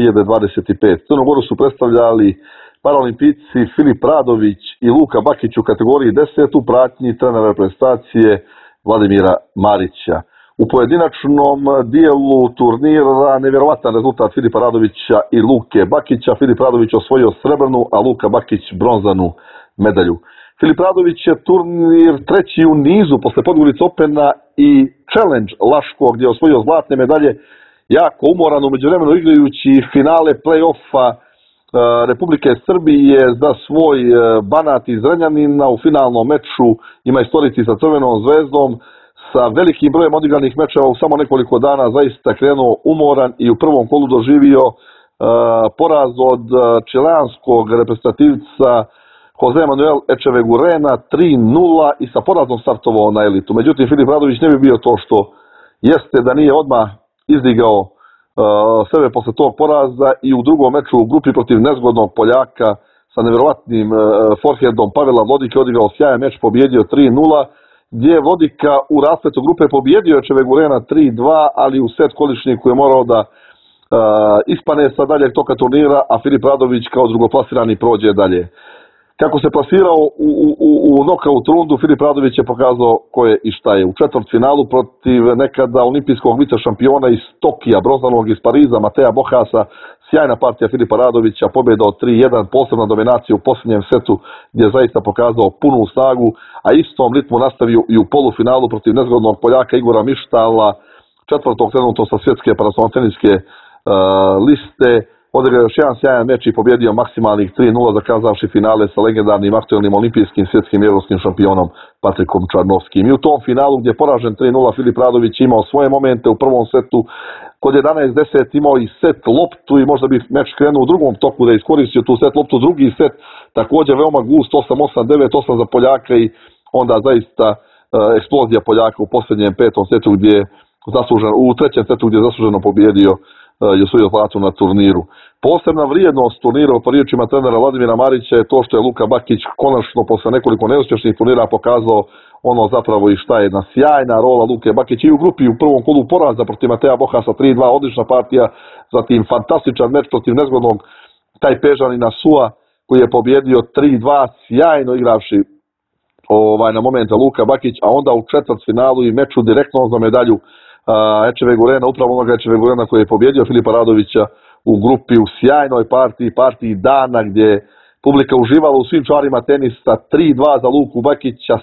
2025. Crnu Goru su predstavljali paraolimpijci Filip Radović i Luka Bakić u kategoriji 10 u pratnji trenera reprezentacije Vladimira Marića. U pojedinačnom dijelu turnira nevjerovatan rezultat Filipa Radovića i Luke Bakića. Filip Radović osvojio srebrnu, a Luka Bakić bronzanu medalju. Filip Radović je turnir treći u nizu posle Podgorica Opena i Challenge Laško gdje je osvojio zlatne medalje, jako umoran, umeđu vremenu igrajući finale play-offa Republike Srbije za svoj Banat iz Zrenjanina. U finalnom meču ima istoriti sa Crvenom zvezdom. Sa velikim brojem odigranih mečeva u samo nekoliko dana zaista krenuo umoran i u prvom kolu doživio poraz od čileanskog reprezentativca Jose Manuel Echevegurena 3-0 i sa porazom startovao na elitu. Međutim, Filip Radović ne bi bio to što jeste da nije odmah izdigao sebe posle tog poraza i u drugom meču u grupi protiv nezgodnog Poljaka sa nevjerovatnim forehandom Pavela Vlodike odigrao sjajan meč, pobjedio 3-0, gdje je Vlodika u raspletu grupe pobjedio Echevegurena 3-2, ali u set količniku je morao da ispane sa daljeg toka turnira, a Filip Radović kao drugoplasirani prođe dalje. Kako se plasirao u nokaut rundu, Filip Radović je pokazao ko je i šta je. U četvrtfinalu protiv nekada olimpijskog vice šampiona iz Tokija, bronzanog iz Pariza, Mateja Bohasa, sjajna partija Filipa Radovića, pobjeda od 3-1, posebna dominacija u posljednjem setu gdje je zaista pokazao punu snagu, a istom ritmu nastavio i u polufinalu protiv nezgodnog Poljaka Igora Mištala, četvrtog trenutno sa svjetske parastono-teniske liste. Odigrao još jedan sjajan meč i pobjedio maksimalnih 3-0, zakazavši finale sa legendarnim aktualnim olimpijskim, svjetskim i evropskim šampionom Patrikom Čarnovskim. I u tom finalu gdje je poražen 3-0, Filip Radović imao svoje momente u prvom setu. Kod 11-10 imao i set loptu i možda bi meč krenuo u drugom toku da je iskoristio tu set loptu. Drugi set također veoma gust, 8-8, 9-8 za Poljaka i onda zaista eksplozija Poljaka u posljednjem petom setu gdje je zasluženo, u trećem setu gdje je zasluženo pobjedio i osvojio zlatu na turniru. Posebna vrijednost turnira po riječima trenera Vladimira Marića je to što je Luka Bakić konačno posle nekoliko neuspješnih turnira pokazao ono zapravo i šta je. Jedna sjajna rola Luke Bakić i u grupi u prvom kolu poraza protiv Mateja Bohasa 3-2, odlična partija, zatim fantastičan meč protiv nezgodnog Tajpežanina Sua koji je pobjedio 3-2, sjajno igravši na momente Luka Bakić, a onda u četvrtfinalu i meču direktno za medalju Echevegurena, upravo onoga Echevegurena koji je pobjedio Filipa Radovića u grupi u sjajnoj partiji dana gdje je publika uživala u svim čarima tenisa. 3-2 za Luku Bakića,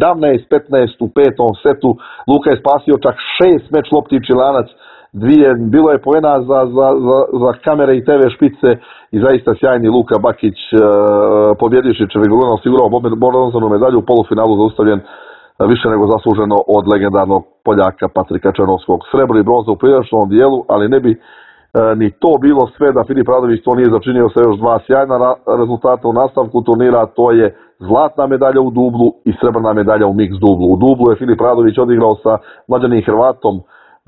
17-15 u petom setu. Luka je spasio čak 6 meč lopti Čilanac, bilo je poena za kamere i TV špice i zaista sjajni Luka Bakić pobjedivši Echevegurena osigurao bronzanu medalju u polufinalu, zaustavljen više nego zasluženo od legendarnog Poljaka Patrika Čarnovskog. Srebro i bronza u pojedinačnom dijelu, ali ne bi ni to bilo sve da Filip Radović to nije začinio sa još dva sjajna rezultata u nastavku turnira, to je zlatna medalja u dublu i srebrna medalja u mix dublu. U dublu je Filip Radović odigrao sa mlađanim Hrvatom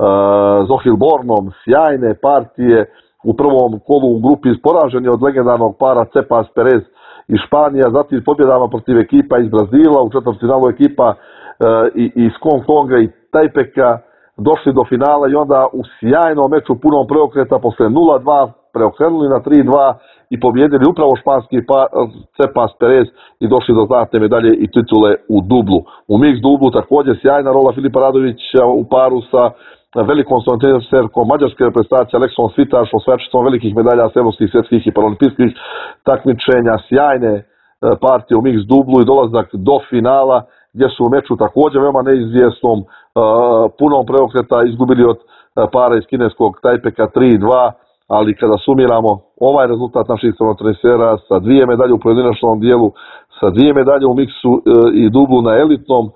Zohil Bornom sjajne partije. U prvom kolu u grupi poraženi od legendarnog para Cepas Perez iz Španija, zatim pobjedama protiv ekipa iz Brazila, u četvrtfinalu ekipa iz Hong Konga i Tajpeka došli do finala i onda u sjajnom meču punom preokreta posle 0-2 preokrenuli na 3-2 i pobjedili upravo španski Cepas Perez i došli do zlatne medalje i titule u dublu. U mix dublu također sjajna rola Filipa Radovića u paru sa velikom teniserkom mađarske reprezentacije Aleksom Svitaš, osvajačicom velikih medalja s evropskih, svjetskih i paraolimpijskih takmičenja, sjajne partije u mix dublu i dolazak do finala gdje su u meču također veoma neizvjesnom, punom preokreta izgubili od para iz kineskog Tajpeka 3-2, ali kada sumiramo ovaj rezultat naših strelotrenisera sa 2 medalje u pojedinačnom dijelu, sa 2 medalje u miksu i dublu na elitnom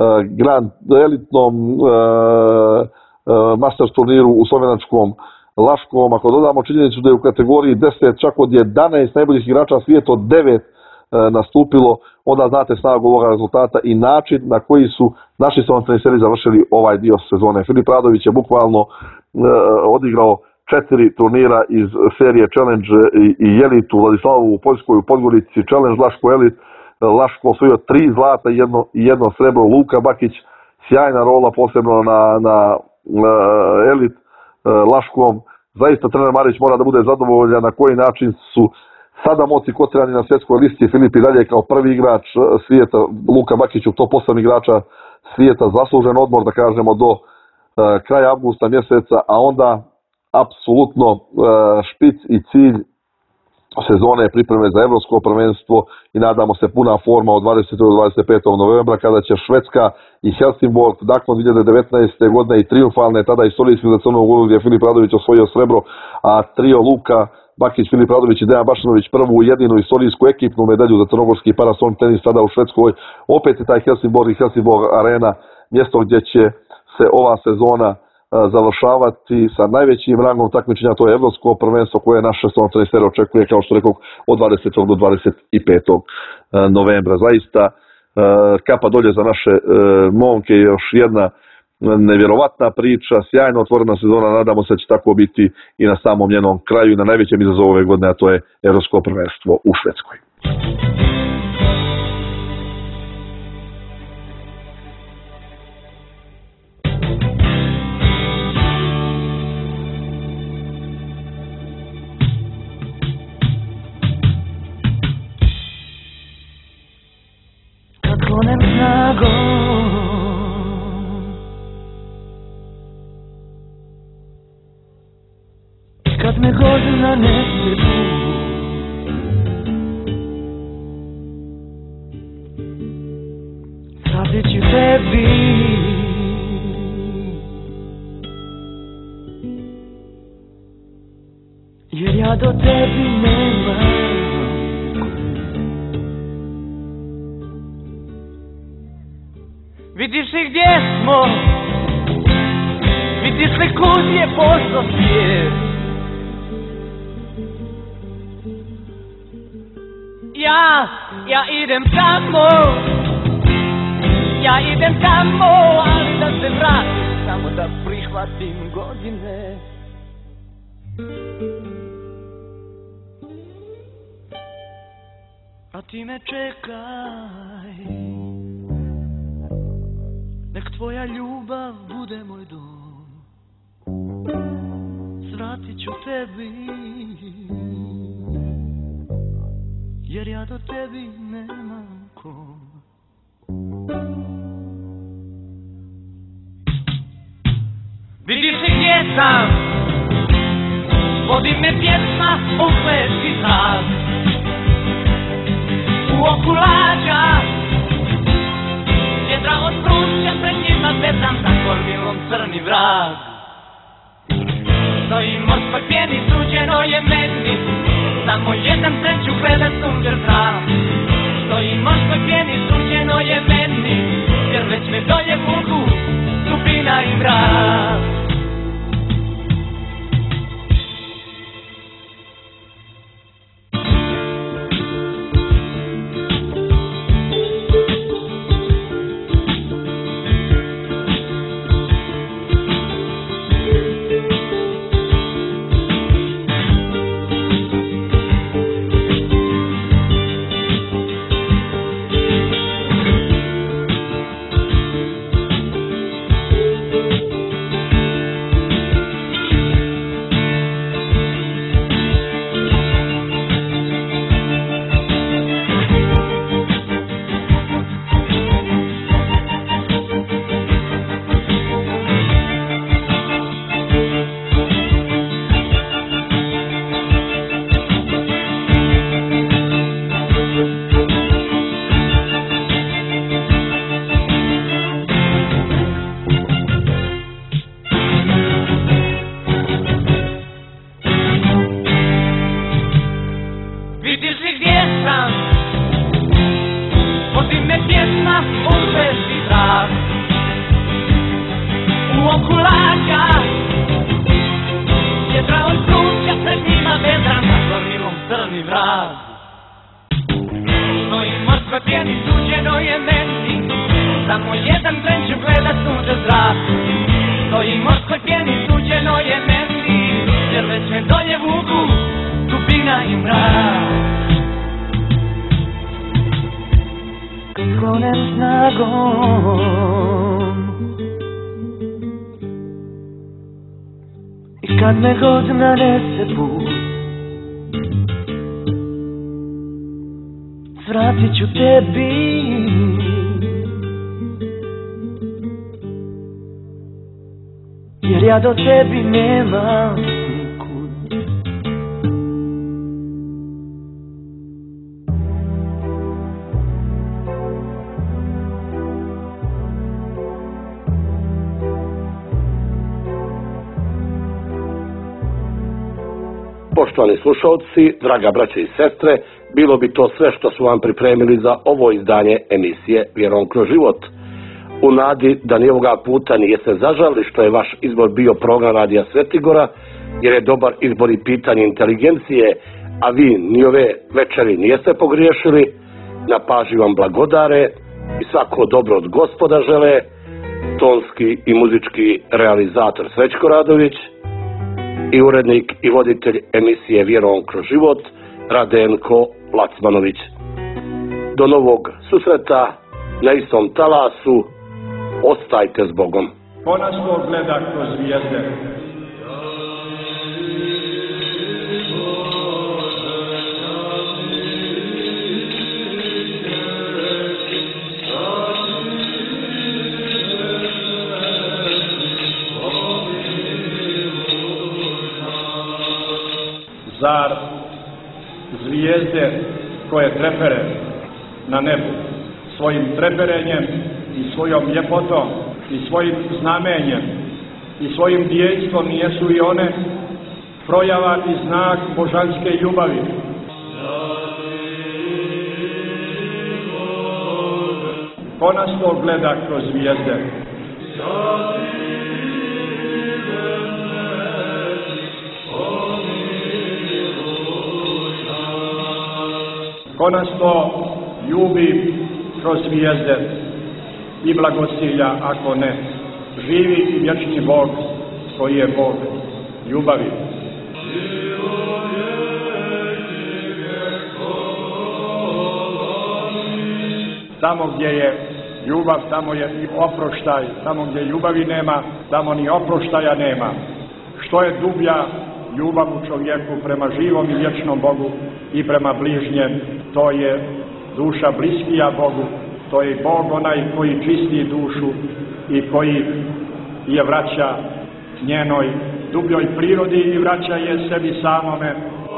Masters turniru u slovenačkom Laškom, ako dodamo činjenicu da je u kategoriji 10 čak od 11 najboljih igrača svijeta od 9 nastupilo, onda znate snagu ovoga rezultata i način na koji su naši strelotreniseri završili ovaj dio sezone. Filip Radović je bukvalno odigrao 4 turnira iz serije Challenge i Elite u Vladislavovu u Poljskoj, u Podgorici, Challenge Laško Elite, Laško osvojio 3 zlata i jedno srebro. Luka Bakić, sjajna rola posebno na Elite Laškom. Zaista trener Marić mora da bude zadovoljan na koji način su sada moci kotirani na svjetskoj listi. Filip i dalje kao prvi igrač svijeta, Luka Bakić u top 8 igrača svijeta, zaslužen odmor da kažemo do kraja avgusta mjeseca, a onda apsolutno špic i cilj sezone pripreme za evropsko prvenstvo i nadamo se puna forma od 20. do 25. novembra kada će Švedska i Helsingborg nakon 2019. godine i triumfalne tada istorijski za Crnu Goru gdje je Filip Radović osvojio srebro, a trio Luka Bakić, Filip Radović i Dejan Bašanović prvu jedinu istorijsku ekipnu medalju za crnogorski paraston tenis tada u Švedskoj. Opet je taj Helsingborg i Helsingborg arena mjesto gdje će se ova sezona završavati sa najvećim rangom takmičenja, to je evropsko prvenstvo koje naše strelotrenisere očekuje, kao što rekao, od 20. do 25. novembra. Zaista kapa dolje za naše momke, još jedna nevjerovatna priča, sjajno otvorena sezona, nadamo se da će tako biti i na samom njenom kraju i na najvećem izazovu ove godine, a to je evropsko prvenstvo u Švedskoj. Klonem snagom kad me godina ne sredu, sad ću tebi jer ja do tebi nemam. Vidiš li gdje smo, vidiš li kud je pošlo svijet. Ja idem tamo, ali da se vratim, samo da prihvatim godine. A ti me čekaj, nek tvoja ljubav bude moj dom, svratit ću tebi, jer ja do tebi nemam kom. Vidiš li gdje sam, vodi me pjesma u kleški zrak, u oku lađa, vjetra od pruća pred njima vedam za kormilom crni vrag. Stoji morskoj pjeni, suđeno je meni, samo jedan tren ću gledat sunđer zrak. Stoji morskoj pjeni, suđeno je meni, jer već me dolje vuku dubina i mrak. uzvesti trag. U oku laga je trao slučja pred njima vedra na gorilom crni vrag. No i Moskva pjeni suđeno je meni, samo jedan tren ću gledat sunce zrak. No i Moskva pjeni suđeno je meni, jer već me dolje vuku dubina i mrak. Klonem snagom i kad me god nanese put, svratit ću tebi jer ja do tebi nemam nikud. Poštovani slušalci, draga braće i sestre, bilo bi to sve što su vam pripremili za ovo izdanje emisije Vjerom kroz život. U nadi da ni ovoga puta nijeste zažali što je vaš izbor bio program Radija Svetigora, jer je dobar izbor i pitanje inteligencije, a vi ni ove večeri nijeste pogriješili, na pažnji vam blagodare i svako dobro od Gospoda žele, tonski i muzički realizator Srećko Radović i urednik i voditelj emisije Vjerom kroz život Radenko Lacmanović. Do novog susreta na istom talasu, ostajte s Bogom. Ko nas to gleda kroz zvijezde? Zar zvijezde koje trepere na nebu svojim treperenjem i svojom ljepotom i svojim znamenjem i svojim djejstvom nijesu i one projava i znak božanske ljubavi? Ko nas to gleda kroz zvijezde? Ko nas to ljubi kroz zvijezde i blagosilja, ako ne, živi i vječni Bog koji je Bog ljubavi. Tamo gdje je ljubav, tamo je i oproštaj. Tamo gdje ljubavi nema, tamo ni oproštaja nema. Što je dublja ljubav u čovjeku prema živom i vječnom Bogu i prema bližnjem, to je duša bliskija Bogu. To je Bog onaj koji čisti dušu i koji je vraća njenoj dubljoj prirodi i vraća je sebi samome.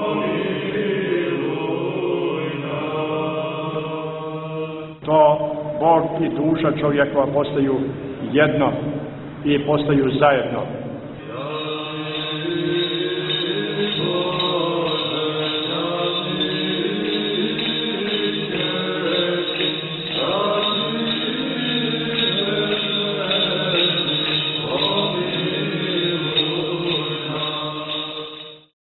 To Bog i duša čovjekova postaju jedno i postaju zajedno.